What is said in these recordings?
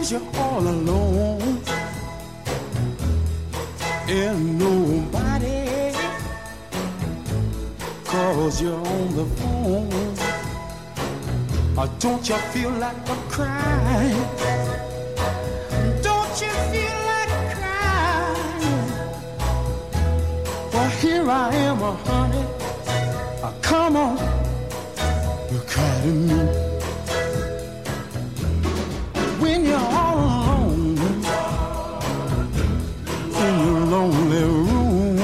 Sometimes you're all alone and nobody calls you on the phone. Or don't you feel like a crying? Don't you feel like crying? Well, here I am, honey. Come on, you cry to me. When you're all alone in your lonely room,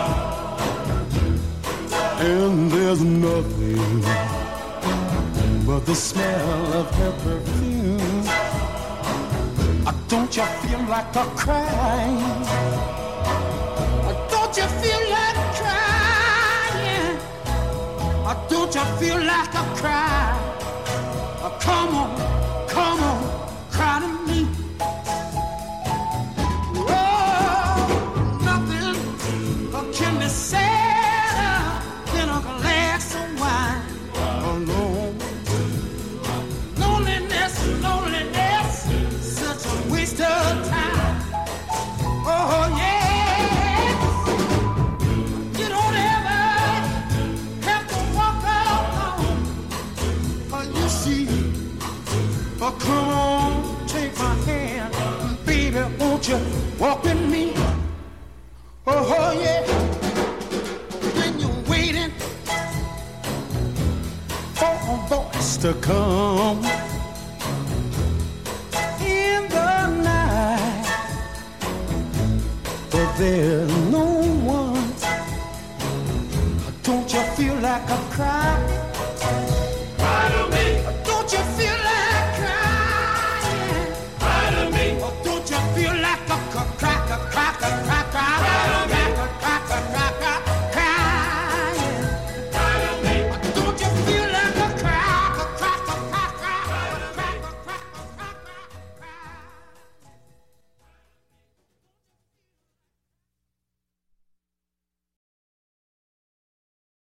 and there's nothing but the smell of her perfume. Don't you feel like a crying? Don't you feel like crying? Don't you feel like a cry? Come on, cry to me. Oh, nothing can be sadder than a glass of wine alone. Loneliness, such a waste of time. Oh yeah, you don't ever have to walk alone. Oh, you see, oh come on, take my hand, baby, won't you walk with me? Oh yeah, when you're waiting for a voice to come in the night, but there's